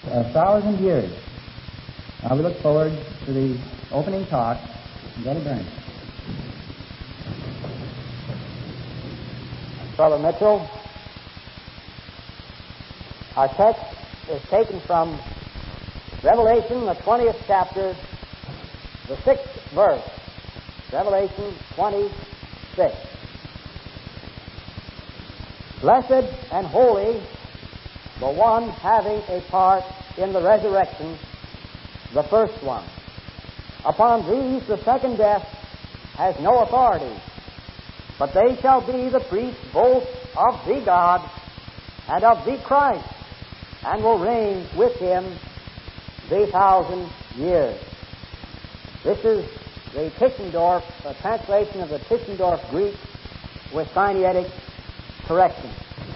1,000 years. Now we look forward to the opening talk from Brother Burns. Brother Mitchell, our text is taken from Revelation, the 20th chapter, the 6th verse. Revelation 26. Blessed and holy, the one having a part in the resurrection, the first one. Upon these the second death has no authority, but they shall be the priests both of the God and of the Christ, and will reign with him the 1,000 years. This is the Tischendorf, a translation of the Tischendorf Greek with Sinaitic correction.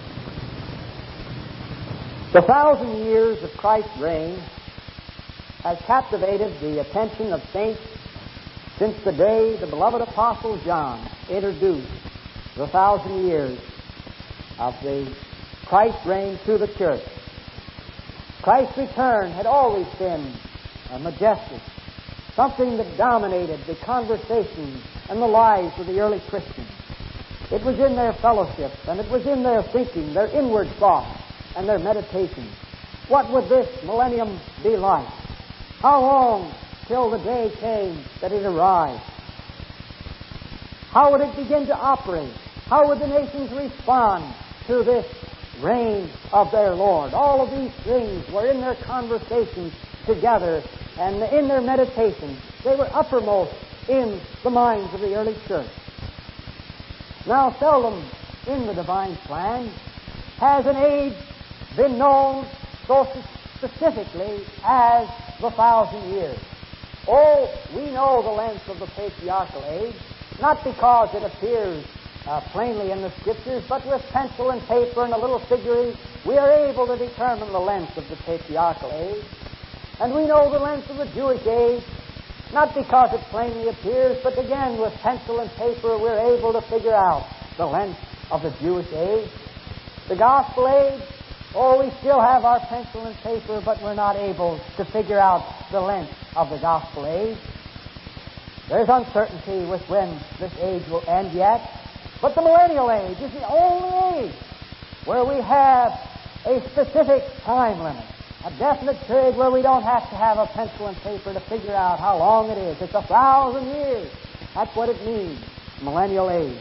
The 1,000 years of Christ's reign has captivated the attention of saints since the day the beloved Apostle John introduced the 1,000 years of the Christ's reign to the church. Christ's return had always been majestic, something that dominated the conversation and the lives of the early Christians. It was in their fellowship, and it was in their thinking, their inward thoughts, and their meditations. What would this millennium be like? How long till the day came that it arrived? How would it begin to operate? How would the nations respond to this reign of their Lord? All of these things were in their conversations together, and in their meditations. They were uppermost in the minds of the early church. Now, seldom in the divine plan has an age been known so specifically as the 1,000 years. Oh, we know the length of the patriarchal age, not because it appears plainly in the Scriptures, but with pencil and paper and a little figuring, we are able to determine the length of the patriarchal age. And we know the length of the Jewish age, not because it plainly appears, but again with pencil and paper we're able to figure out the length of the Jewish age. The gospel age, oh, we still have our pencil and paper, but we're not able to figure out the length of the gospel age. There's uncertainty with when this age will end yet, but the millennial age is the only age where we have a specific time limit, a definite period where we don't have to have a pencil and paper to figure out how long it is. It's 1,000 years. That's what it means, millennial age.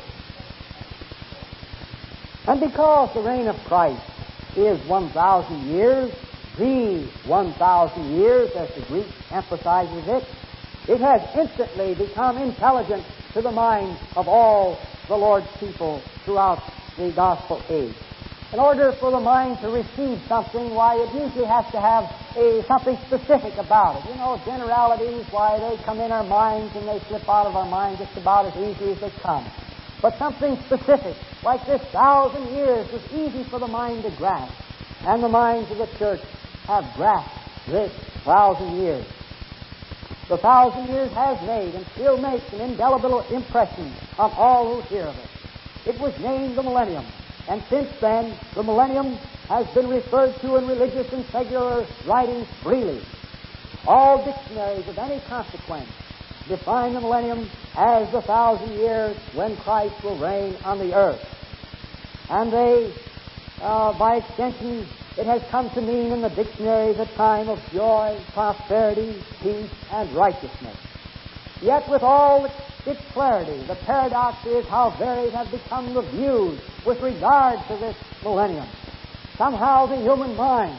And because the reign of Christ is 1,000 years, the 1,000 years, as the Greek emphasizes it, it has instantly become intelligent to the minds of all the Lord's people throughout the gospel age. In order for the mind to receive something, why, it usually has to have something specific about it. You know, generalities, why, they come in our minds and they slip out of our minds just about as easy as they come. But something specific, like this 1,000 years, was easy for the mind to grasp. And the minds of the church have grasped this 1,000 years. The 1,000 years has made and still makes an indelible impression on all who hear of it. It was named the millennium, and since then the millennium has been referred to in religious and secular writings freely. All dictionaries of any consequence define the millennium as the 1,000 years when Christ will reign on the earth. And they, by extension, it has come to mean in the dictionaries a time of joy, prosperity, peace, and righteousness. Yet with all its clarity, the paradox is how varied have become the views with regard to this millennium. Somehow the human mind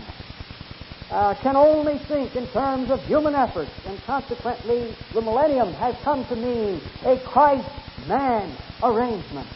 can only think in terms of human effort, and consequently the millennium has come to mean a Christ-man arrangement.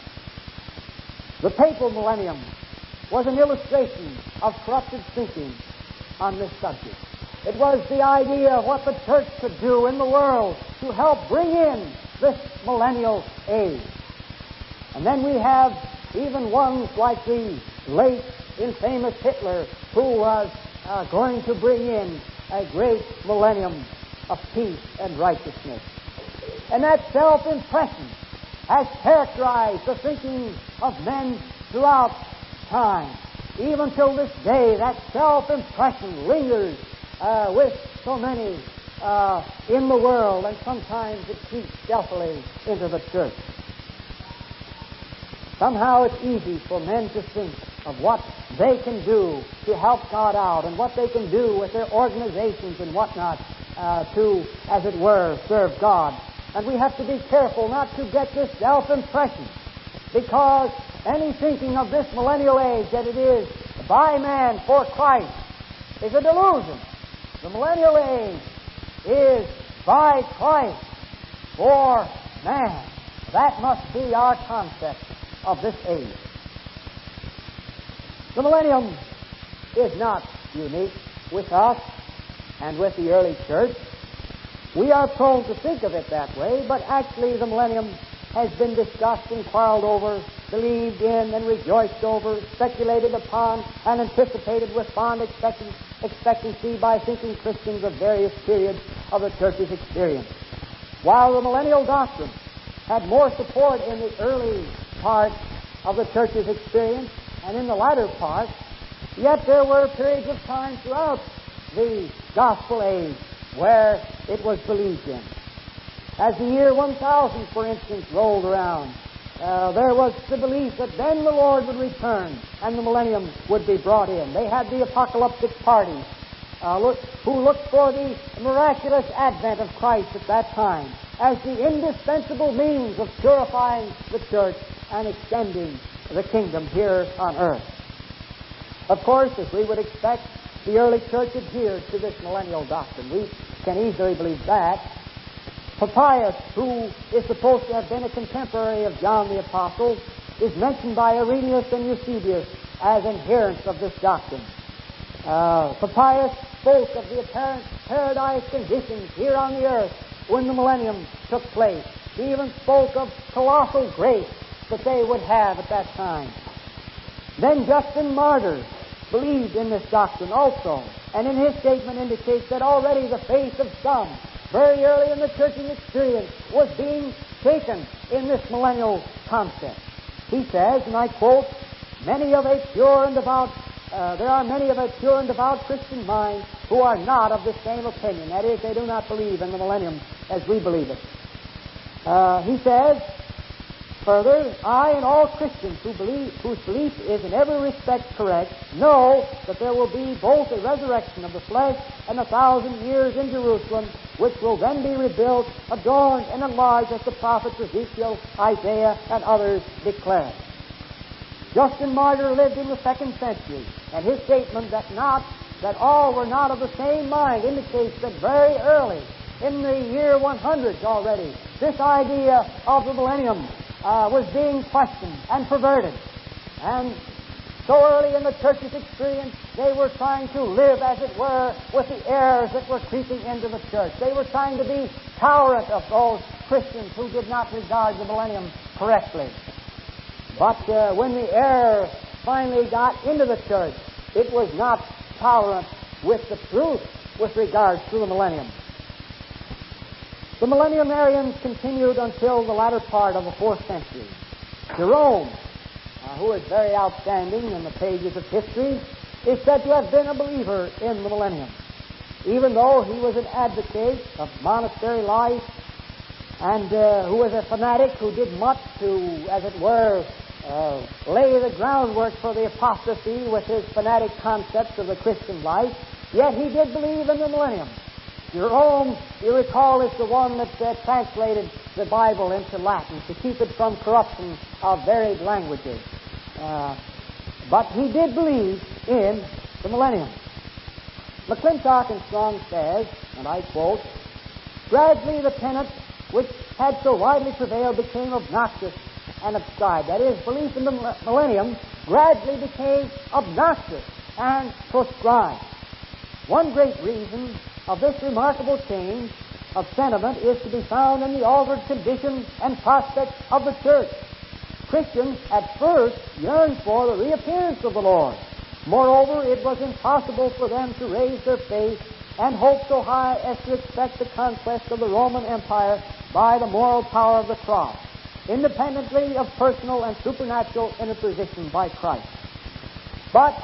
The papal millennium was an illustration of corrupted thinking on this subject. It was the idea of what the church could do in the world to help bring in this millennial age. And then we have even ones like the late infamous Hitler, who was going to bring in a great millennium of peace and righteousness. And that self-impression has characterized the thinking of men throughout time. even till this day, that self-impression lingers with so many in the world, and sometimes it creeps stealthily into the church. Somehow it's easy for men to think of what they can do to help God out and what they can do with their organizations and whatnot to, as it were, serve God. And we have to be careful not to get this self-impression, because any thinking of this millennial age that it is by man for Christ is a delusion. The millennial age is by Christ for man. That must be our concept of this age. The millennium is not unique with us and with the early church. We are prone to think of it that way, but actually the millennium has been discussed and quarreled over, believed in and rejoiced over, speculated upon and anticipated with fond expectancy by thinking Christians of various periods of the church's experience. While the millennial doctrine had more support in the early part of the church's experience and in the latter part, yet there were periods of time throughout the gospel age where it was believed in. As the year 1000, for instance, rolled around, there was the belief that then the Lord would return and the millennium would be brought in. They had the apocalyptic parties who looked for the miraculous advent of Christ at that time as the indispensable means of purifying the church and extending the kingdom here on earth. Of course, as we would expect, the early church adhered to this millennial doctrine. We can easily believe that. Papias, who is supposed to have been a contemporary of John the Apostle, is mentioned by Irenaeus and Eusebius as adherents of this doctrine. Papias spoke of the apparent paradise conditions here on the earth when the millennium took place. He even spoke of colossal grace that they would have at that time. Then Justin Martyr believed in this doctrine also, and in his statement indicates that already the faith of some very early in the church's experience was being taken in this millennial concept. He says, and I quote, there are many of a pure and devout Christian mind who are not of the same opinion. That is, they do not believe in the millennium as we believe it. He says, further, I and all Christians whose belief is in every respect correct know that there will be both a resurrection of the flesh and 1,000 years in Jerusalem, which will then be rebuilt, adorned, and enlarged as the prophets Ezekiel, Isaiah, and others declare. Justin Martyr lived in the 2nd century, and his statement that all were not of the same mind indicates that very early, in the year 100 already, this idea of the millennium was being questioned and perverted. And so early in the church's experience, they were trying to live, as it were, with the errors that were creeping into the church. They were trying to be tolerant of those Christians who did not regard the millennium correctly. But when the error finally got into the church, it was not tolerant with the truth with regards to the millennium. The millenniarians continued until the latter part of the 4th century. Jerome, who is very outstanding in the pages of history, is said to have been a believer in the millennium. Even though he was an advocate of monastery life and who was a fanatic who did much to, as it were, lay the groundwork for the apostasy with his fanatic concepts of the Christian life, yet he did believe in the millennium. Jerome, you recall, is the one that translated the Bible into Latin to keep it from corruption of varied languages. But he did believe in the millennium. McClintock and Strong says, and I quote, gradually the tenet which had so widely prevailed became obnoxious and abscribed. That is, belief in the millennium gradually became obnoxious and proscribed. One great reason of this remarkable change of sentiment is to be found in the altered condition and prospects of the church. Christians at first yearned for the reappearance of the Lord. Moreover, it was impossible for them to raise their faith and hope so high as to expect the conquest of the Roman Empire by the moral power of the cross, independently of personal and supernatural interposition by Christ. But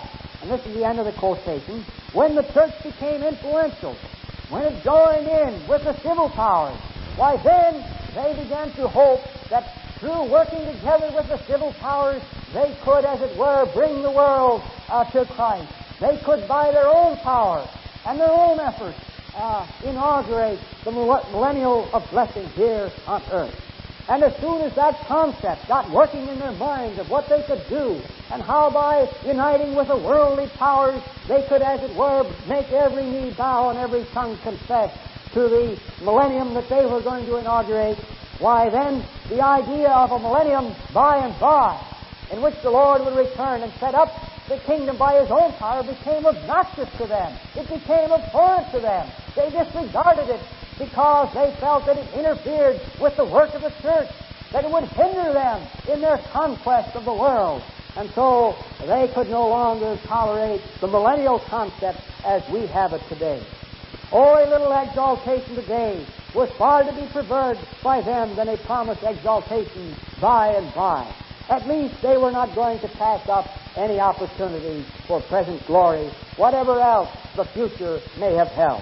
and this is the end of the quotation, when the church became influential, when it joined in with the civil powers, why then they began to hope that through working together with the civil powers, they could, as it were, bring the world to Christ. They could, by their own power and their own efforts, inaugurate the millennial of blessing here on earth. And as soon as that concept got working in their minds of what they could do, and how by uniting with the worldly powers they could, as it were, make every knee bow and every tongue confess to the millennium that they were going to inaugurate, why then the idea of a millennium by and by, in which the Lord would return and set up the kingdom by His own power, became obnoxious to them. It became abhorrent to them. They disregarded it because they felt that it interfered with the work of the church, that it would hinder them in their conquest of the world. And so they could no longer tolerate the millennial concept as we have it today. Oh, a little exaltation today was far to be preferred by them than a promised exaltation by and by. At least they were not going to pass up any opportunity for present glory, whatever else the future may have held.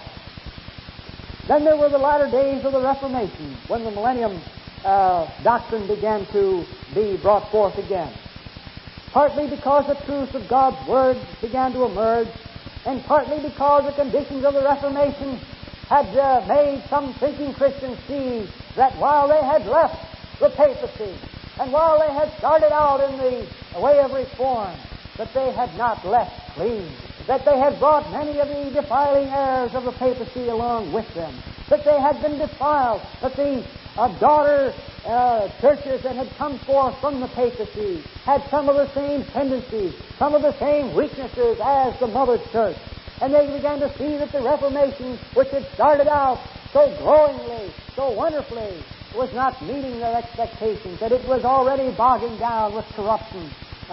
Then there were the latter days of the Reformation, when the millennium doctrine began to be brought forth again. Partly because the truths of God's Word began to emerge, and partly because the conditions of the Reformation had made some thinking Christians see that while they had left the papacy, and while they had started out in the way of reform, that they had not left clean, that they had brought many of the defiling errors of the papacy along with them, that they had been defiled, that the daughter churches that had come forth from the papacy had some of the same tendencies, some of the same weaknesses as the mother church. And they began to see that the Reformation, which had started out so glowingly, so wonderfully, was not meeting their expectations, that it was already bogging down with corruption,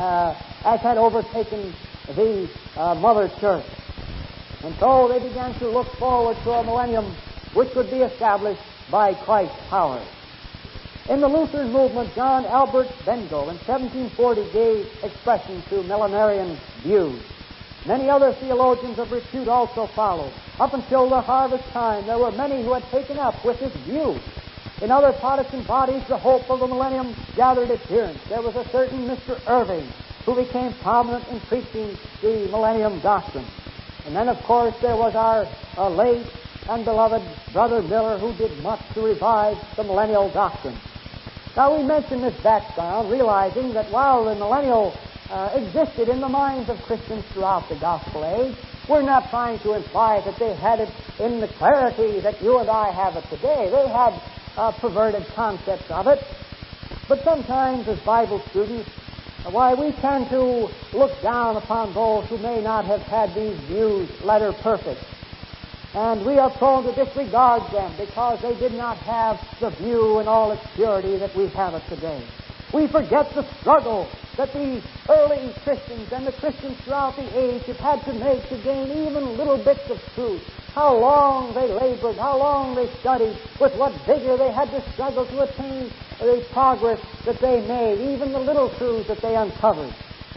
as had overtaken the mother church. And so they began to look forward to a millennium which would be established by Christ's power. In the Lutheran movement, John Albert Bengel in 1740 gave expression to millenarian views. Many other theologians of repute also followed. Up until the harvest time, there were many who had taken up with this view. In other Protestant bodies, the hope of the millennium gathered adherents. There was a certain Mr. Irving who became prominent in preaching the millennium doctrine. And then, of course, there was our late and beloved Brother Miller, who did much to revive the millennial doctrine. Now, we mention this background, realizing that while the millennial existed in the minds of Christians throughout the gospel age, we're not trying to imply that they had it in the clarity that you and I have it today. They had perverted concepts of it. But sometimes, as Bible students, why we tend to look down upon those who may not have had these views letter perfect. And we are prone to disregard them because they did not have the view in all its purity that we have it today. We forget the struggle that the early Christians and the Christians throughout the age have had to make to gain even little bits of truth. How long they labored, how long they studied, with what vigor they had to struggle to attain the progress that they made, even the little truths that they uncovered.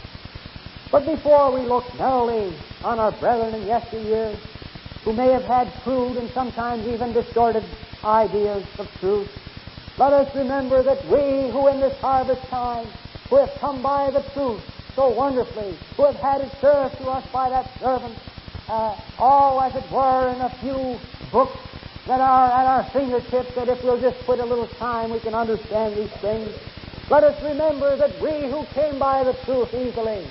But before we look narrowly on our brethren in yesteryear, who may have had crude and sometimes even distorted ideas of truth, let us remember that we who in this harvest time, who have come by the truth so wonderfully, who have had it served to us by that servant, all as it were in a few books that are at our fingertips, that if we'll just put a little time we can understand these things. Let us remember that we who came by the truth easily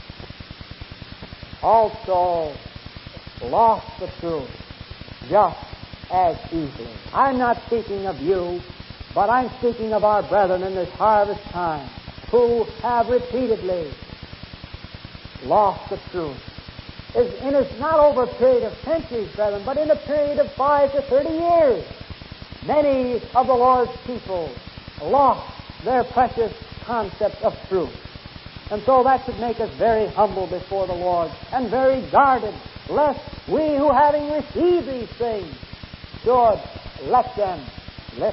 also lost the truth just as easily. I'm not speaking of you, but I'm speaking of our brethren in this harvest time who have repeatedly lost the truth. And it's not over a period of centuries, brethren, but in a period of 5 to 30 years. Many of the Lord's people lost their precious concept of truth. And so that should make us very humble before the Lord and very guarded, lest we who, having received these things, should let them slip.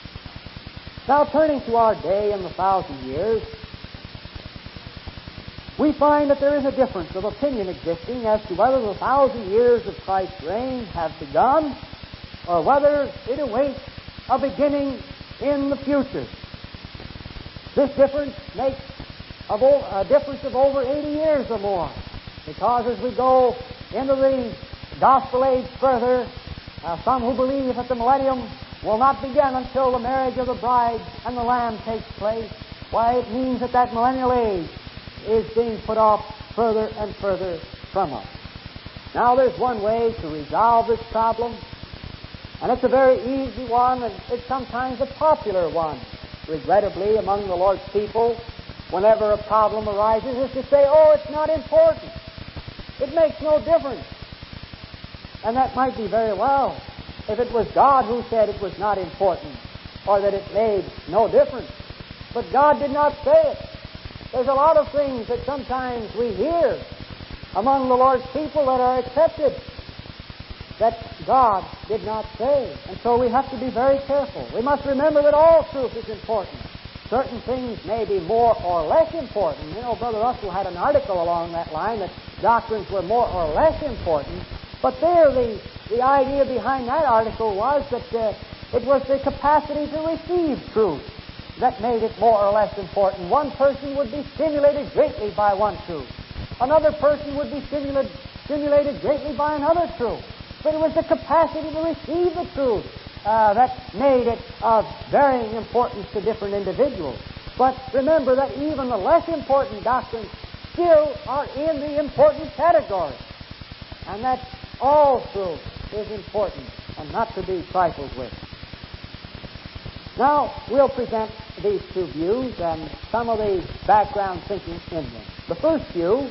Now, turning to our day and the 1,000 years, we find that there is a difference of opinion existing as to whether the 1,000 years of Christ's reign have begun or whether it awaits a beginning in the future. This difference makes a difference of over 80 years or more, because as we go into the gospel age further, some who believe that the millennium will not begin until the marriage of the bride and the Lamb takes place, why, it means that that millennial age is being put off further and further from us. Now, there's one way to resolve this problem, and it's a very easy one, and it's sometimes a popular one, regrettably, among the Lord's people. Whenever a problem arises, is to say, oh, it's not important. It makes no difference. And that might be very well if it was God who said it was not important or that it made no difference. But God did not say it. There's a lot of things that sometimes we hear among the Lord's people that are accepted that God did not say. And so we have to be very careful. We must remember that all truth is important. Certain things may be more or less important. You know, Brother Russell had an article along that line that doctrines were more or less important. But there, the idea behind that article was that it was the capacity to receive truth that made it more or less important. One person would be stimulated greatly by one truth. Another person would be stimulated greatly by another truth. But it was the capacity to receive the truth that made it of varying importance to different individuals. But remember that even the less important doctrines still are in the important category. And that all truth is important and not to be trifled with. Now, we'll present these two views and some of the background thinking in them. The first view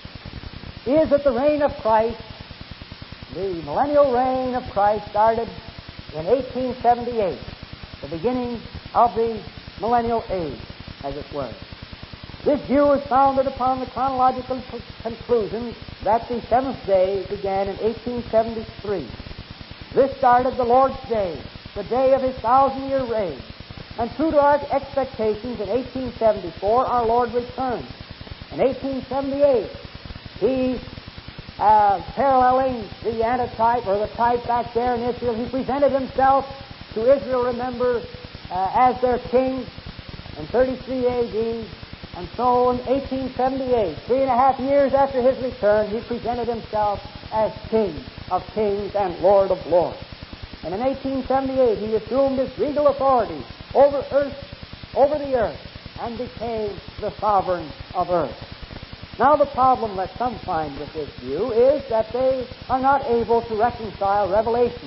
is that the reign of Christ, the millennial reign of Christ, started in 1878, the beginning of the millennial age, as it were. This view is founded upon the chronological conclusion that the seventh day began in 1873. This started the Lord's Day, the day of His 1,000-year reign. And true to our expectations, in 1874, our Lord returned. In 1878, He, paralleling the antitype, or the type back there in Israel, He presented Himself to Israel, remember, as their king in 33 A.D., and so in 1878, 3.5 years after His return, He presented Himself as King of kings and Lord of lords. And in 1878, He assumed His regal authority over the earth, and became the sovereign of earth. Now, the problem that some find with this view is that they are not able to reconcile Revelation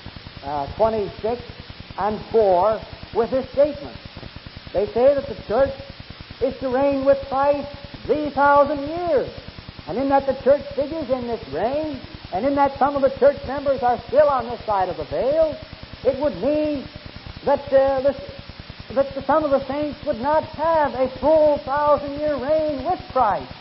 26 and 4 with this statement. They say that the church is to reign with Christ these 1,000 years. And in that the church figures in this reign, and in that some of the church members are still on this side of the veil, it would mean that some of the saints would not have a full 1,000-year reign with Christ.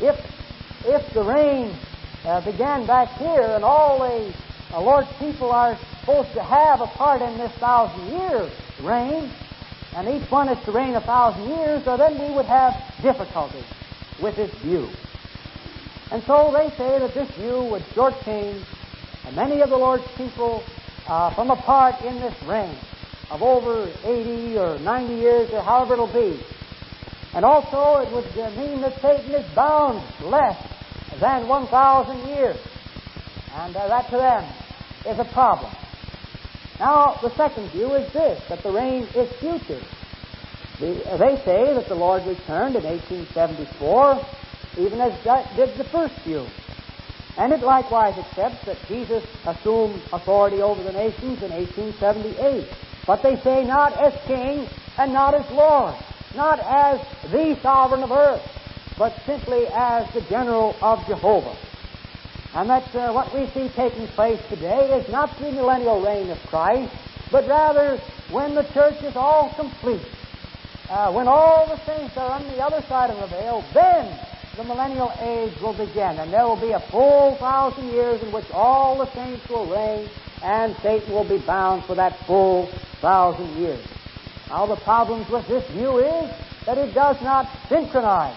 If the reign began back here, and all the Lord's people are supposed to have a part in this 1,000-year reign, and each one is to reign 1,000 years, so then we would have difficulty with this view. And so they say that this view would shortchange many of the Lord's people from a part in this reign of over 80 or 90 years, or however it'll be. And also it would mean that Satan is bound less than 1,000 years. And that to them is a problem. Now, the second view is this, that the reign is future. They say that the Lord returned in 1874, even as did the first view. And it likewise accepts that Jesus assumed authority over the nations in 1878. But they say not as king and not as Lord, not as the sovereign of earth, but simply as the general of Jehovah. And that's what we see taking place today is not the millennial reign of Christ, but rather when the church is all complete, when all the saints are on the other side of the veil, then the millennial age will begin, and there will be a full 1,000 years in which all the saints will reign, and Satan will be bound for that full 1,000 years. Now, the problems with this view is that it does not synchronize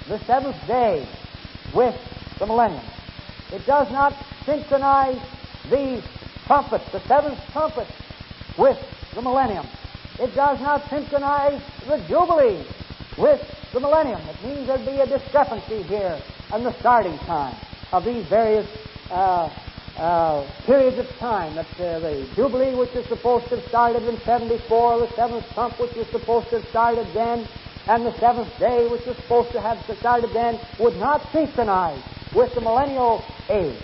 the seventh day with the millennium. It does not synchronize the trumpet, the seventh trumpet, with the millennium. It does not synchronize the Jubilee with the millennium. It means there'd be a discrepancy here in the starting time of these various periods of time. That the Jubilee, which is supposed to have started in 74, the seventh trump, which was supposed to have started then, and the seventh day, which was supposed to have started then, would not synchronize with the millennial age.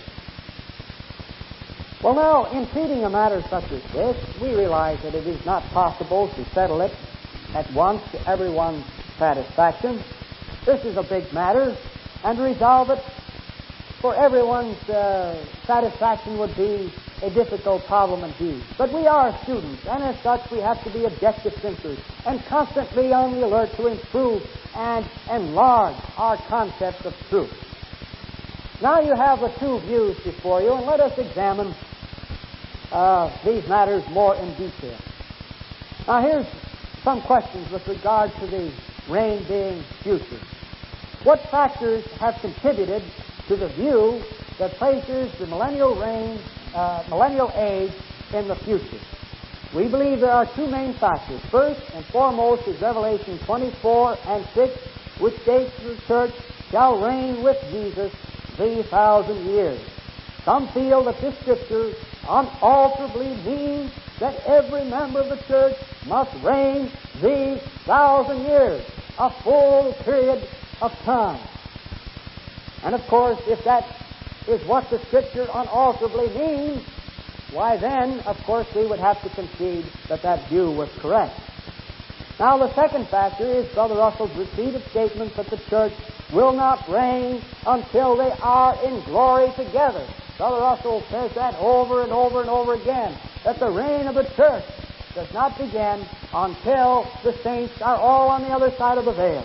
Well, now, in treating a matter such as this, we realize that it is not possible to settle it at once to everyone's satisfaction. This is a big matter, and to resolve it for everyone's satisfaction would be a difficult problem indeed. But we are students, and as such we have to be objective thinkers and constantly on the alert to improve and enlarge our concepts of truth. Now you have the two views before you, and let us examine these matters more in detail. Now here's some questions with regard to the reign being future. What factors have contributed to the view that places the millennial reign, millennial age in the future? We believe there are two main factors. First and foremost is Revelation 24 and 6, which states the church shall reign with Jesus 3,000 years. Some feel that this scripture unalterably means that every member of the church must reign these 1,000 years, a full period of time. And of course, if that is what the scripture unalterably means, why then, of course, we would have to concede that that view was correct. Now, the second factor is Brother Russell's repeated statement that the church will not reign until they are in glory together. Brother Russell says that over and over and over again, that the reign of the church does not begin until the saints are all on the other side of the veil.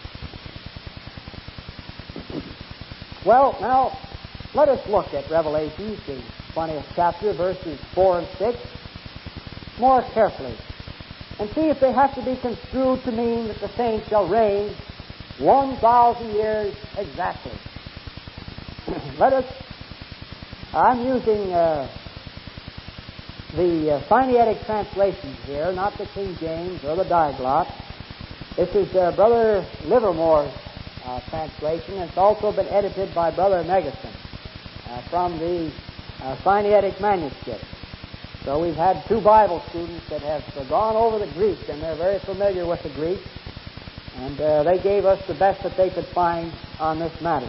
Well, now, let us look at Revelation, the 20th chapter, verses 4 and 6, more carefully, and see if they have to be construed to mean that the saints shall reign 1,000 years exactly. I'm using the Sinaitic translations here, not the King James or the Diaglott. This is Brother Livermore's translation. It's also been edited by Brother Megason from the Sinaitic manuscript. So we've had two Bible students that have gone over the Greek, and they're very familiar with the Greek, and they gave us the best that they could find on this matter.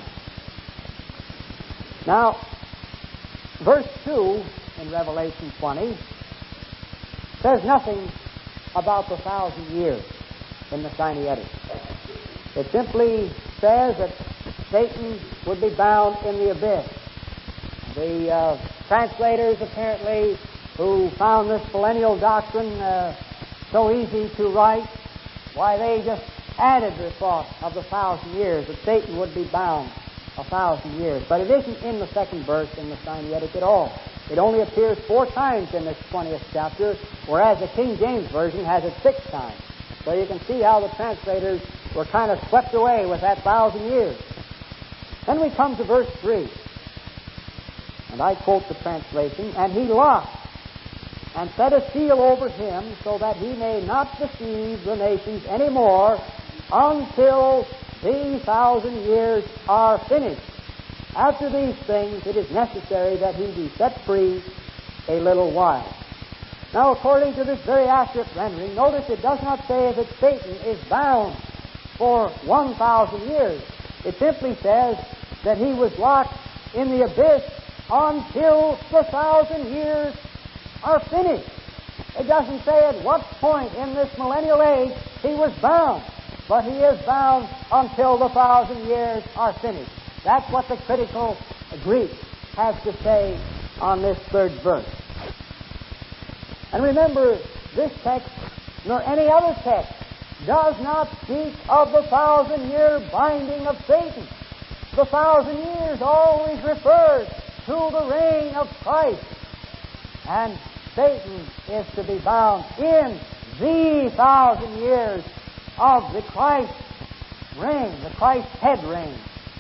Now, verse 2 in Revelation 20 says nothing about the 1,000 years in the Sinaitic. It simply says that Satan would be bound in the abyss. The translators, apparently, who found this millennial doctrine so easy to write, why, they just added the thought of the 1,000 years, that Satan would be bound 1,000 years. But it isn't in the second verse in the Sinaitic at all. It only appears 4 times in this 20th chapter, whereas the King James Version has it 6 times. So you can see how the translators were kind of swept away with that 1,000 years. Then we come to verse 3. And I quote the translation, "And he locked and set a seal over him so that he may not deceive the nations any more until these 1,000 years are finished. After these things it is necessary that he be set free a little while." Now, according to this very accurate rendering, notice it does not say that Satan is bound for 1,000 years. It simply says that he was locked in the abyss until the 1,000 years are finished. It doesn't say at what point in this millennial age he was bound, but he is bound until the 1,000 years are finished. That's what the critical Greek has to say on this third verse. And remember, this text, nor any other text, does not speak of the 1,000-year binding of Satan. The 1,000 years always refers to the reign of Christ. And Satan is to be bound in the 1,000 years of the Christ. reign, the Christ's head reign.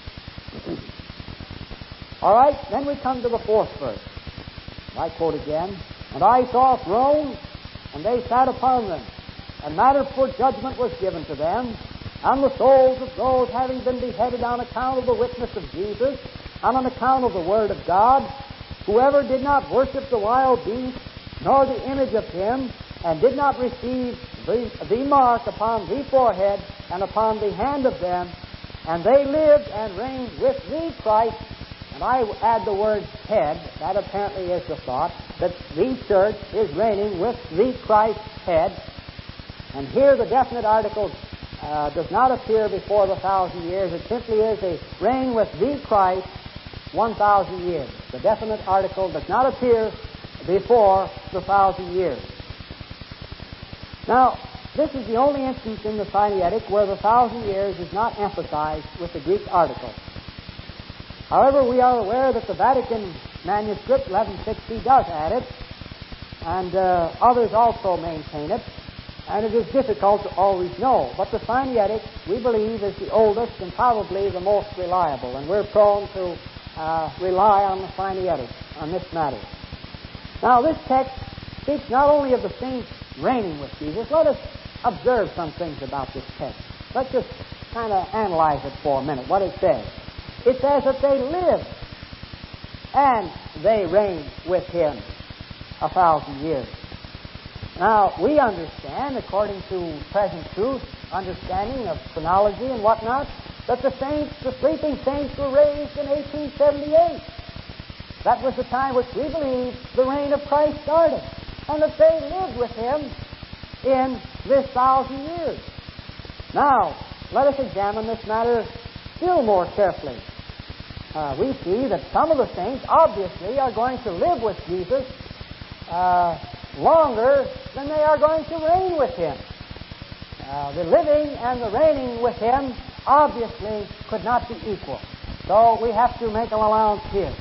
All right, then we come to the 4th verse. I quote again. And I saw thrones, and they sat upon them, and matter for judgment was given to them, and the souls of those having been beheaded on account of the witness of Jesus, and on account of the word of God, whoever did not worship the wild beast, nor the image of him, and did not receive the mark upon the forehead and upon the hand of them, and they lived and reigned with the Christ. And I add the word head. That apparently is the thought, that the church is reigning with the Christ's head. And here the definite article does not appear before the 1,000 years. It simply is a reign with the Christ 1,000 years. The definite article does not appear before the 1,000 years. Now, this is the only instance in the Sinaitic where the 1,000 years is not emphasized with the Greek article. However, we are aware that the Vatican manuscript 1160 does add it, and others also maintain it, and it is difficult to always know. But the Sinaitic, we believe, is the oldest and probably the most reliable, and we're prone to rely on the Sinaitic on this matter. Now, this text speaks not only of the saints reigning with Jesus. Let us observe some things about this text. Let's just kind of analyze it for a minute, what it says. It says that they live and they reign with Him 1,000 years. Now, we understand, according to present truth, understanding of chronology and whatnot, that the saints, the sleeping saints, were raised in 1878. That was the time which we believe the reign of Christ started, and that they lived with Him in this 1,000 years. Now, let us examine this matter still more carefully. We see that some of the saints obviously are going to live with Jesus longer than they are going to reign with Him. The living and the reigning with Him obviously could not be equal. So we have to make an allowance here.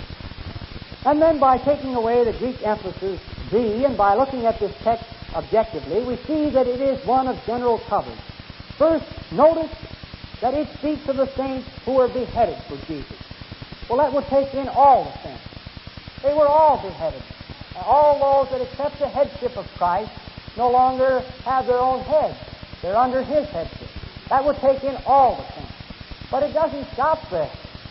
And then by taking away the Greek emphasis the, and by looking at this text objectively, we see that it is one of general coverage. First, notice that it speaks of the saints who were beheaded for Jesus. Well, that would take in all the saints. They were all beheaded. All those that accept the headship of Christ no longer have their own head. They're under His headship. That would take in all the saints. But it doesn't stop there.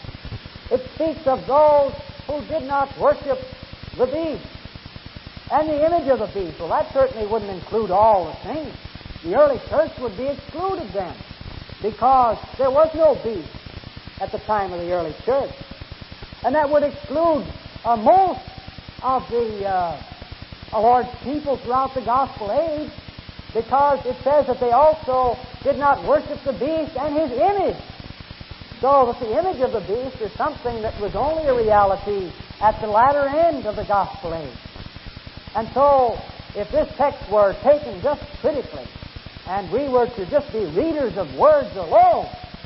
It speaks of those who did not worship the beast and the image of the beast. Well, that certainly wouldn't include all the saints. The early church would be excluded then, because there was no beast at the time of the early church. And that would exclude most of the Lord's people throughout the gospel age, because it says that they also did not worship the beast and his image. So that the image of the beast is something that was only a reality at the latter end of the gospel age. And so, if this text were taken just critically, and we were to just be readers of words alone,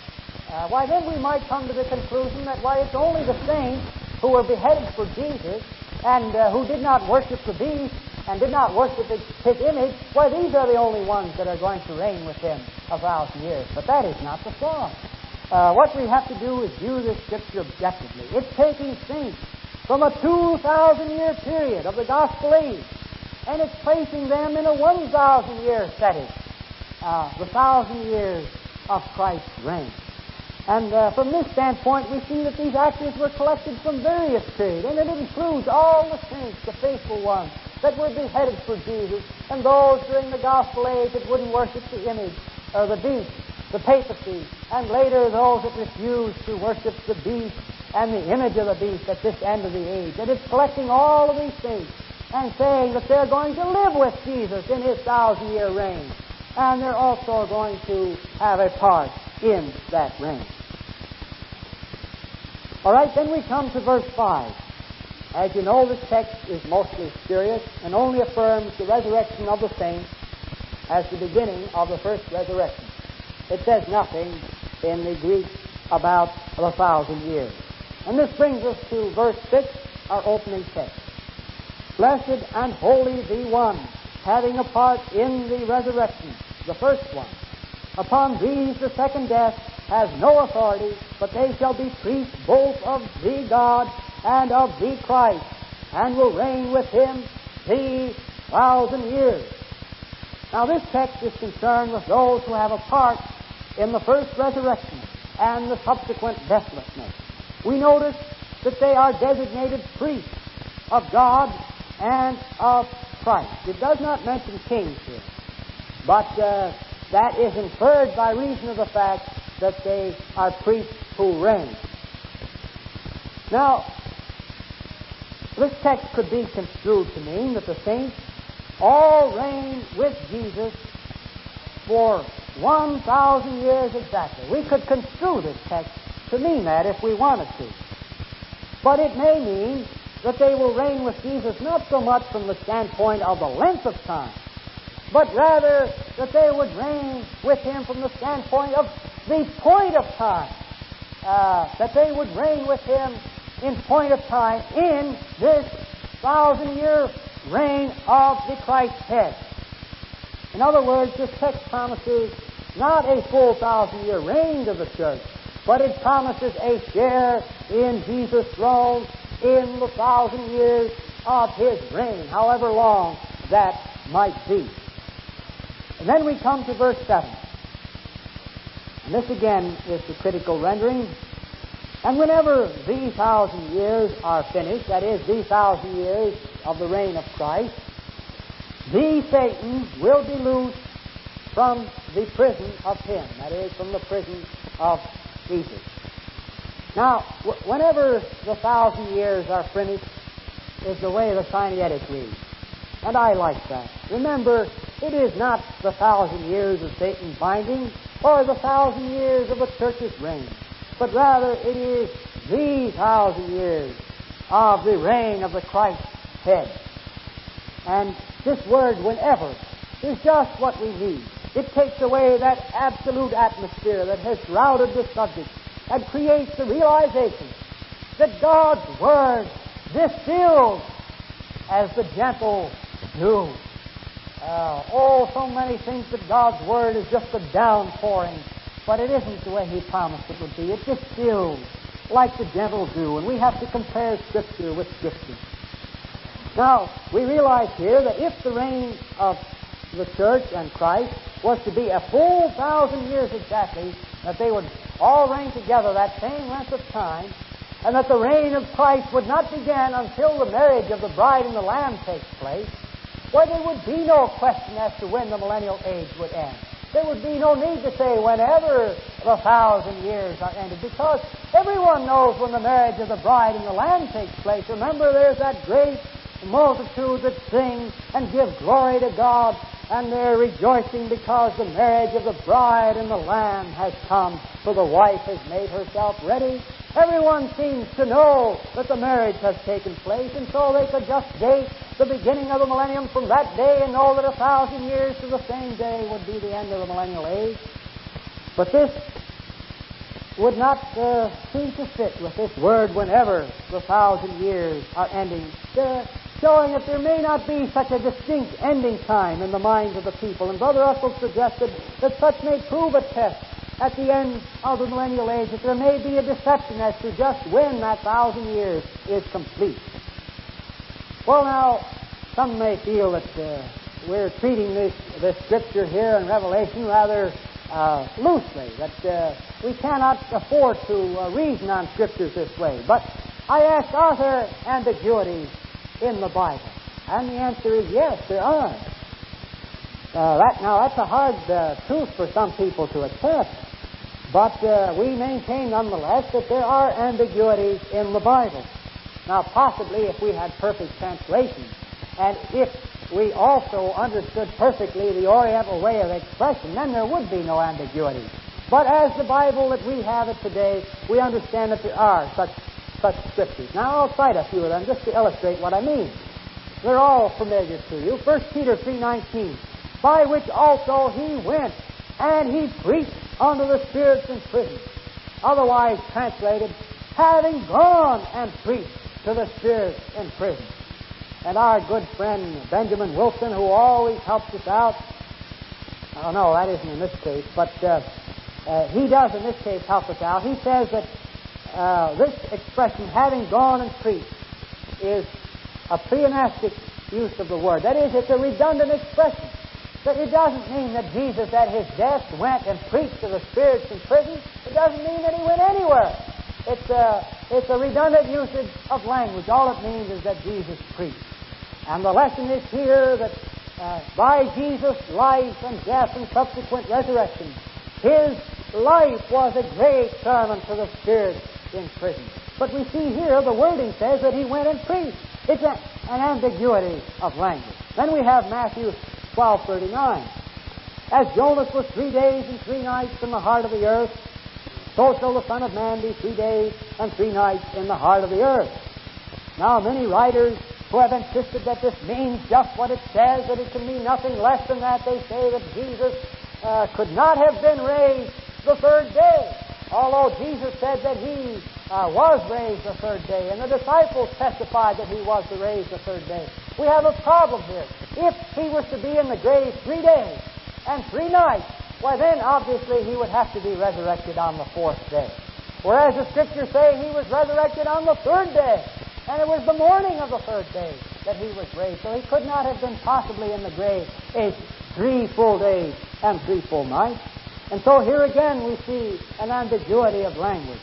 why then we might come to the conclusion that it's only the saints who were beheaded for Jesus and who did not worship the beast and did not worship his image, these are the only ones that are going to reign with Him 1,000 years. But that is not the thought. What we have to do is view this Scripture objectively. It's taking saints from a 2,000-year period of the gospel age, and it's placing them in a 1,000-year setting, the 1,000 years of Christ's reign. And from this standpoint, we see that these actors were collected from various periods, and it includes all the saints, the faithful ones, that were beheaded for Jesus, and those during the gospel age that wouldn't worship the image or the beast, the papacy, and later those that refused to worship the beast and the image of the beast at this end of the age. And it's collecting all of these things and saying that they're going to live with Jesus in His 1,000-year reign, and they're also going to have a part in that reign. All right, then we come to verse 5. As you know, this text is mostly spurious and only affirms the resurrection of the saints as the beginning of the first resurrection. It says nothing in the Greek about the 1,000 years. And this brings us to verse 6, our opening text. Blessed and holy the one, having a part in the resurrection, the first one, Upon these the second death has no authority, but they shall be priests both of thee God and of thee Christ, and will reign with him 3,000 years. Now this text is concerned with those who have a part in the first resurrection and the subsequent deathlessness. We notice that they are designated priests of God and of Christ. It does not mention kings here, but that is inferred by reason of the fact that they are priests who reign. Now, this text could be construed to mean that the saints all reign with Jesus for 1,000 years exactly. We could construe this text to mean that if we wanted to. But it may mean that they will reign with Jesus not so much from the standpoint of the length of time, but rather that they would reign with him from the standpoint of the point of time. That they would reign with him in point of time in this 1,000-year reign of the Christ's head. In other words, this text promises not a full 1,000-year reign of the church, but it promises a share in Jesus' throne in the 1,000 years of his reign, however long that might be. And then we come to verse 7. And this again is the critical rendering. And whenever these 1,000 years are finished, that is, these 1,000 years of the reign of Christ, Satan will be loosed from the prison of him, that is, from the prison of Jesus. Now, whenever the 1,000 years are finished is the way the Sinaitic reads. And I like that. Remember, it is not the 1,000 years of Satan's binding or the 1,000 years of the church's reign, but rather it is these 1,000 years of the reign of the Christ's head. And this word, whenever, is just what we need. It takes away that absolute atmosphere that has shrouded the subject and creates the realization that God's Word distills as the gentle dew. So many think that God's Word is just a downpouring, but it isn't the way He promised it would be. It distills like the gentle dew, and we have to compare Scripture with Scripture. Now, we realize here that if the reign of the church and Christ was to be a full 1,000 years exactly, that they would all reign together that same length of time, and that the reign of Christ would not begin until the marriage of the bride and the Lamb takes place, well, there would be no question as to when the millennial age would end. There would be no need to say whenever the 1,000 years are ended, because everyone knows when the marriage of the bride and the Lamb takes place. Remember, there's that great multitude that sing and give glory to God, and they're rejoicing because the marriage of the bride and the Lamb has come, for the wife has made herself ready. Everyone seems to know that the marriage has taken place, and so they could just date the beginning of the millennium from that day and know that 1,000 years to the same day would be the end of the millennial age. But this would not seem to fit with this word whenever the 1,000 years are ending, showing that there may not be such a distinct ending time in the minds of the people. And Brother Russell suggested that such may prove a test at the end of the millennial age, that there may be a deception as to just when that 1,000 years is complete. Well, now, some may feel that we're treating this Scripture here in Revelation rather loosely, that we cannot afford to reason on Scriptures this way. But I ask, are there ambiguities in the Bible? And the answer is yes, there are. That's a hard truth for some people to accept, but we maintain nonetheless that there are ambiguities in the Bible. Now, possibly if we had perfect translation, and if we also understood perfectly the Oriental way of expression, then there would be no ambiguity. But as the Bible that we have it today, we understand that there are such Scriptures. Now, I'll cite a few of them just to illustrate what I mean. They're all familiar to you. 1 Peter 3:19, by which also he went, and he preached unto the spirits in prison. Otherwise translated, having gone and preached to the spirits in prison. And our good friend Benjamin Wilson, who always helps us out, Oh, no, that isn't in this case, but he does in this case help us out. He says that this expression, having gone and preached, is a pleonastic use of the word. That is, it's a redundant expression. But it doesn't mean that Jesus at his death went and preached to the spirits in prison. It doesn't mean that he went anywhere. It's a redundant usage of language. All it means is that Jesus preached. And the lesson is here that by Jesus' life and death and subsequent resurrection, his life was a great sermon to the spirits in prison. But we see here the wording says that he went and preached. It's an ambiguity of language. Then we have Matthew 12:39. As Jonas was 3 days and 3 nights in the heart of the earth, so shall the Son of Man be 3 days and 3 nights in the heart of the earth. Now, many writers who have insisted that this means just what it says, that it can mean nothing less than that, they say that Jesus could not have been raised the third day, although Jesus said that he was raised the third day, and the disciples testified that he was raised the third day. We have a problem here. If he was to be in the grave 3 days and 3 nights, why then obviously he would have to be resurrected on the 4th day. Whereas the Scriptures say he was resurrected on the 3rd day, and it was the morning of the 3rd day that he was raised. So he could not have been possibly in the grave 3 full days and 3 full nights. And so here again we see an ambiguity of language.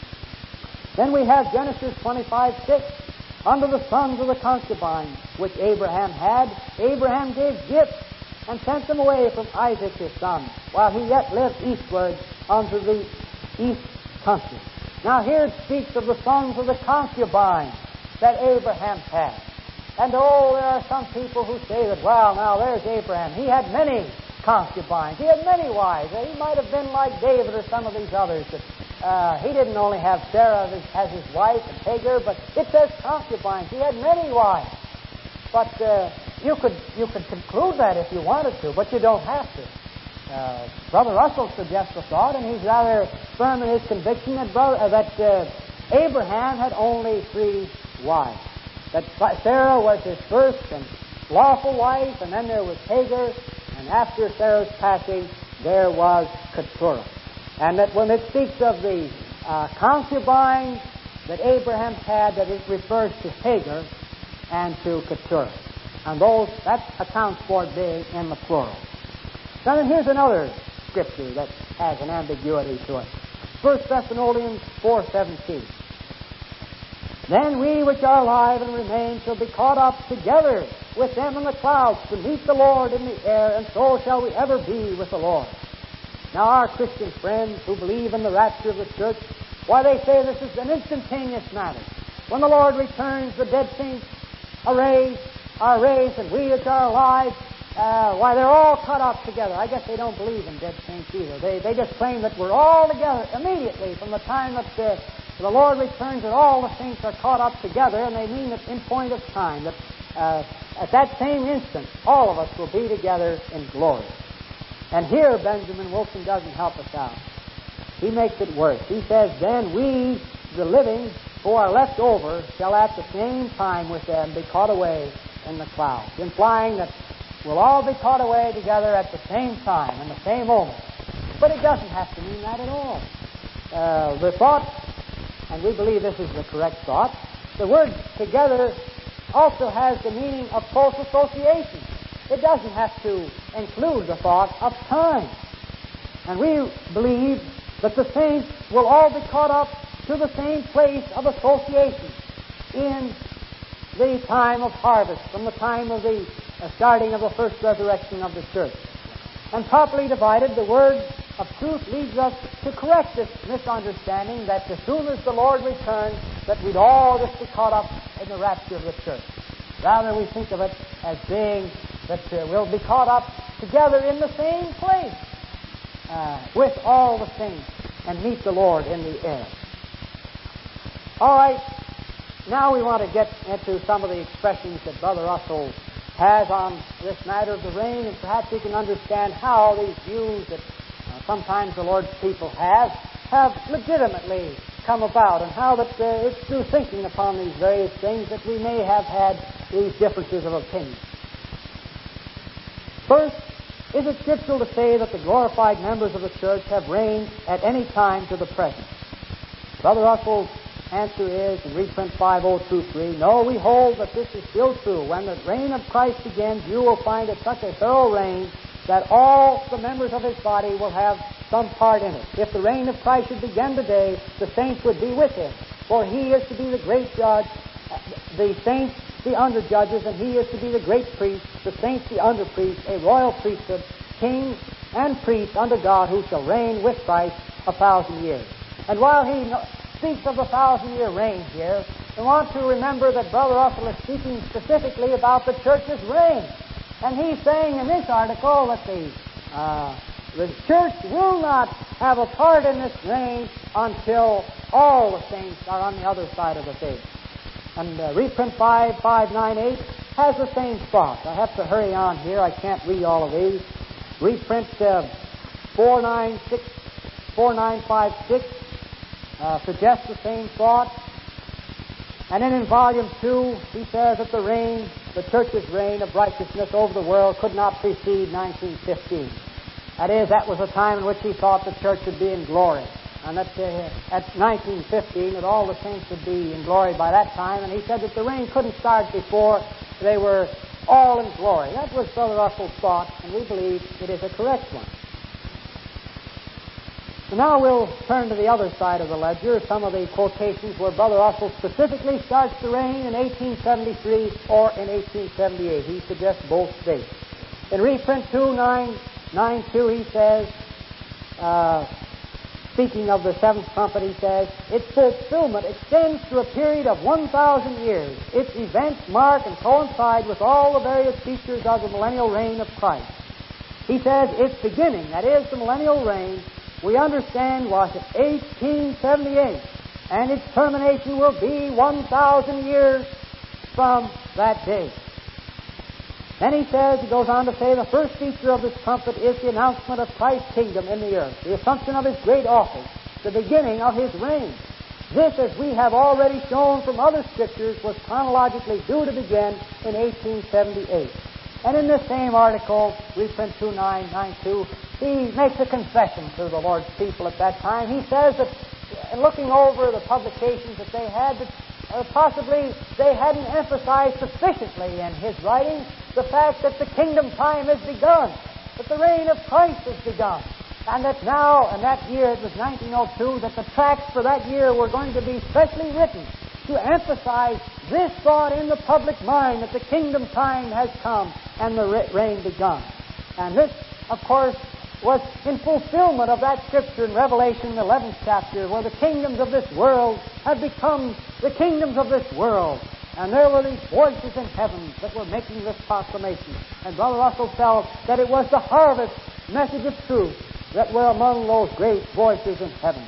Then we have Genesis 25:6. Unto the sons of the concubines which Abraham had, Abraham gave gifts and sent them away from Isaac his son, while he yet lived eastward unto the east country. Now here it speaks of the sons of the concubines that Abraham had. And there are some people who say that, well, now there's Abraham. He had many concubines. He had many wives. He might have been like David or some of these others. That he didn't only have Sarah as his wife and Hagar, but it says concubines. He had many wives. But you could conclude that if you wanted to, but you don't have to. Brother Russell suggests the thought, and he's rather firm in his conviction that Abraham had only 3 wives. That Sarah was his first and lawful wife, and then there was Hagar, and after Sarah's passing, there was Keturah. And that when it speaks of the concubines that Abraham had, that it refers to Hagar and to Keturah. And that accounts for it being in the plural. Now then, here's another scripture that has an ambiguity to it. 1 Thessalonians 4:17. Then we which are alive and remain shall be caught up together with them in the clouds to meet the Lord in the air, and so shall we ever be with the Lord. Now our Christian friends who believe in the rapture of the church, why they say this is an instantaneous matter. When the Lord returns, the dead saints are raised, and we which are alive, why they're all caught up together. I guess they don't believe in dead saints either. They just claim that we're all together immediately from the time that the Lord returns, that all the saints are caught up together, and they mean that in point of time, that at that same instant, all of us will be together in glory. And here Benjamin Wilson doesn't help us out. He makes it worse. He says, then we, the living, who are left over, shall at the same time with them be caught away in the clouds, implying that we'll all be caught away together at the same time, in the same moment. But it doesn't have to mean that at all. The thought, and we believe this is the correct thought, the word together also has the meaning of close association. It doesn't have to include the thought of time. And we believe that the saints will all be caught up to the same place of association in the time of harvest, from the time of the starting of the first resurrection of the church. And properly divided, the word of truth leads us to correct this misunderstanding that as soon as the Lord returns, that we'd all just be caught up in the rapture of the church. Rather, we think of it as being that we'll be caught up together in the same place with all the saints and meet the Lord in the air. All right, now we want to get into some of the expressions that Brother Russell has on this matter of the rain, and perhaps we can understand how these views that sometimes the Lord's people have legitimately come about, and how that it's through thinking upon these various things that we may have had these differences of opinion. First, Is it scriptural to say that the glorified members of the church have reigned at any time to the present? Brother Russell's answer is, in reprint 5023, no, we hold that this is still true. When the reign of Christ begins, you will find it such a thorough reign that all the members of His body will have some part in it. If the reign of Christ should begin today, the saints would be with Him, for He is to be the great judge, the saints the under-judges, and He is to be the great priest, the saints the under-priests, a royal priesthood, king and priest unto God, who shall reign with Christ 1,000 years. And while he speaks of the 1,000-year reign here, I want to remember that Brother Russell is speaking specifically about the church's reign. And he's saying in this article that the church will not have a part in this reign until all the saints are on the other side of the faith. And reprint 5598 has the same thought. I have to hurry on here. I can't read all of these. Reprint 4956 suggests the same thought. And then in Volume 2, he says that the church's reign of righteousness over the world could not precede 1915. That is, that was a time in which he thought the church would be in glory. And that at 1915, that all the saints would be in glory by that time. And he said that the reign couldn't start before they were all in glory. That was Brother Russell's thought, and we believe it is a correct one. So now we'll turn to the other side of the ledger, some of the quotations where Brother Russell specifically starts the reign in 1873 or in 1878. He suggests both dates. In reprint 2992, he says, speaking of the seventh trumpet, he says, its fulfillment extends to a period of 1,000 years. Its events mark and coincide with all the various features of the millennial reign of Christ. He says its beginning, that is the millennial reign, we understand was at 1878, and its termination will be 1,000 years from that date. Then he goes on to say, the first feature of this trumpet is the announcement of Christ's kingdom in the earth, the assumption of His great office, the beginning of His reign. This, as we have already shown from other scriptures, was chronologically due to begin in 1878. And in this same article, reprint 2992, he makes a confession to the Lord's people at that time. He says that, looking over the publications that they had, that possibly they hadn't emphasized sufficiently in his writings the fact that the kingdom time has begun, that the reign of Christ has begun, and that now, in that year, it was 1902, that the tracts for that year were going to be specially written to emphasize this thought in the public mind, that the kingdom time has come and the reign begun. And this, of course, was in fulfillment of that scripture in Revelation, the 11th chapter, where the kingdoms of this world have become the kingdoms of this world. And there were these voices in heaven that were making this proclamation. And Brother Russell felt that it was the harvest message of truth that were among those great voices in heaven.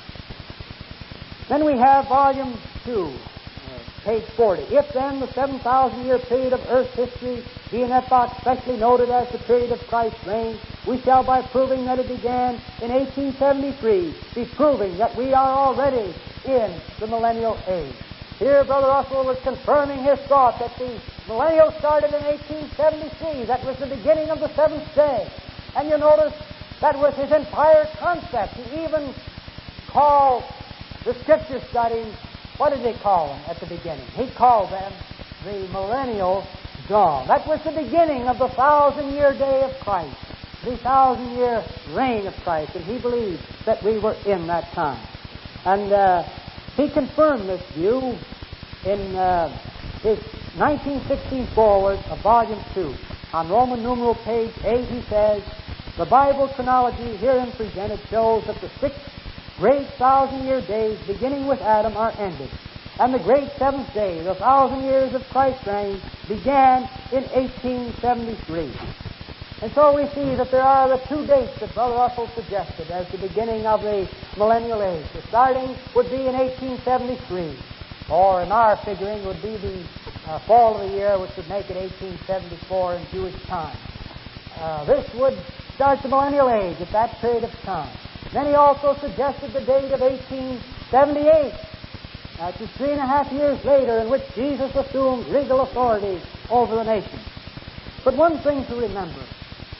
Then we have Volume 2, page 40. If then the 7,000-year period of earth's history be in that box specially noted as the period of Christ's reign, we shall, by proving that it began in 1873, be proving that we are already in the millennial age. Here Brother Russell was confirming his thought that the millennial started in 1873. That was the beginning of the seventh day. And you notice that was his entire concept. He even called the scripture studies, what did he call them at the beginning? He called them the millennial dawn. That was the beginning of the 1,000-year day of Christ, the 1,000-year reign of Christ, and he believed that we were in that time. And he confirmed this view in his 1916 foreword of Volume 2. On Roman numeral page 8, he says, the Bible chronology herein presented shows that the 6 great 1,000-year days beginning with Adam are ended, and the great seventh day, the 1,000 years of Christ's reign, began in 1873. And so we see that there are the two dates that Brother Russell suggested as the beginning of the millennial age. The starting would be in 1873, or in our figuring would be the fall of the year, which would make it 1874 in Jewish time. This would start the millennial age at that period of time. Then he also suggested the date of 1878. That was 3.5 years later, in which Jesus assumed regal authority over the nation. But one thing to remember,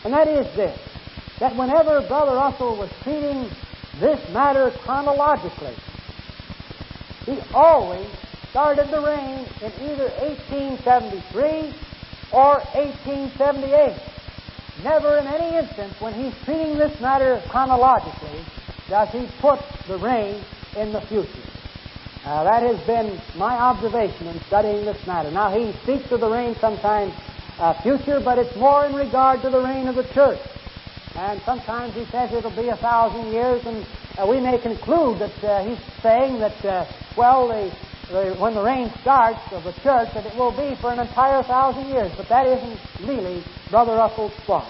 And that is this, that whenever Brother Russell was treating this matter chronologically, he always started the reign in either 1873 or 1878. Never in any instance, when he's treating this matter chronologically, does he put the reign in the future. That has been my observation in studying this matter. Now, he speaks of the reign sometimes future, but it's more in regard to the reign of the church. And sometimes he says it'll be 1,000 years, and we may conclude that he's saying that, when the reign starts of the church, that it will be for an entire 1,000 years. But that isn't really Brother Russell's thought.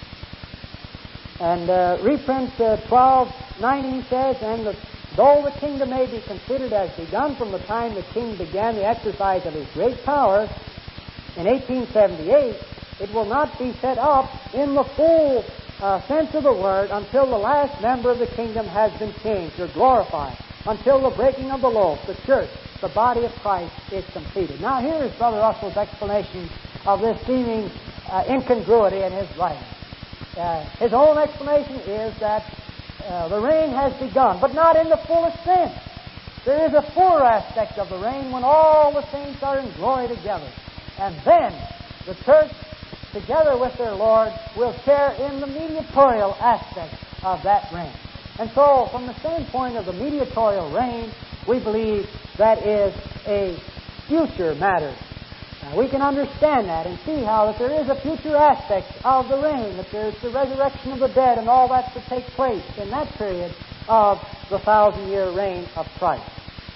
And reprint 1290 says, and though the kingdom may be considered as begun from the time the king began the exercise of his great power in 1878, it will not be set up in the full sense of the word until the last member of the kingdom has been changed or glorified, until the breaking of the loaf, the church, the body of Christ, is completed. Now here is Brother Russell's explanation of this seeming incongruity in his writing. His own explanation is that the reign has begun, but not in the fullest sense. There is a fuller aspect of the reign when all the saints are in glory together. And then the church, together with their Lord, will share in the mediatorial aspect of that reign. And so, from the standpoint of the mediatorial reign, we believe that is a future matter. We can understand that and see how that there is a future aspect of the reign, that there's the resurrection of the dead and all that to take place in that period of the 1,000-year reign of Christ.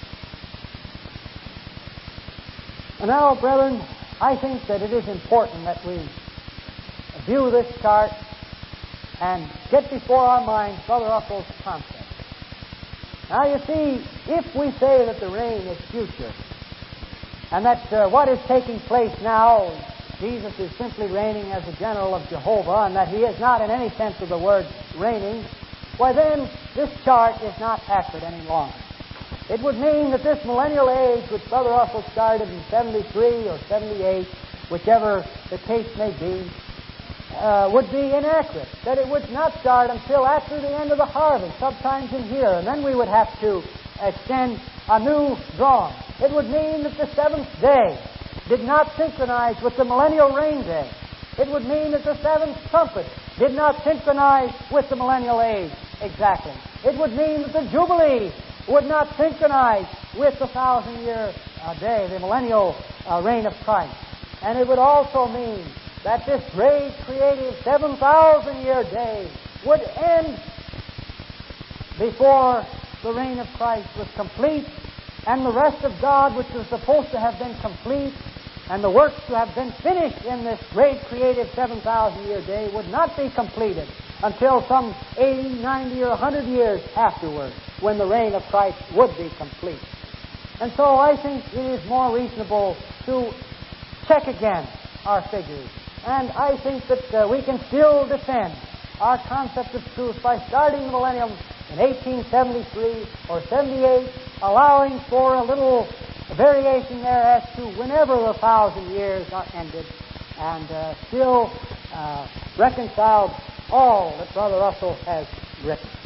And now, brethren, I think that it is important that we view this chart and get before our minds Brother Russell's concept. Now, you see, if we say that the reign is future, and that what is taking place now, Jesus is simply reigning as the general of Jehovah, and that he is not in any sense of the word reigning, why then this chart is not accurate any longer. It would mean that this millennial age, which Brother Russell started in 73 or 78, whichever the case may be, would be inaccurate. That it would not start until after the end of the harvest, sometimes in here, and then we would have to extend a new drawing. It would mean that the seventh day did not synchronize with the millennial reign day. It would mean that the seventh trumpet did not synchronize with the millennial age exactly. It would mean that the Jubilee would not synchronize with the 1,000-year day, the millennial reign of Christ. And it would also mean that this great creative 7,000-year day would end before the reign of Christ was complete, and the rest of God, which was supposed to have been complete, and the works to have been finished in this great creative 7,000-year day would not be completed until some 80, 90, or 100 years afterward, when the reign of Christ would be complete. And so I think it is more reasonable to check again our figures. And I think that we can still defend our concept of truth by starting the millennium in 1873 or 78, allowing for a little variation there as to whenever the 1,000 years are ended, and still reconciled all that Brother Russell has written.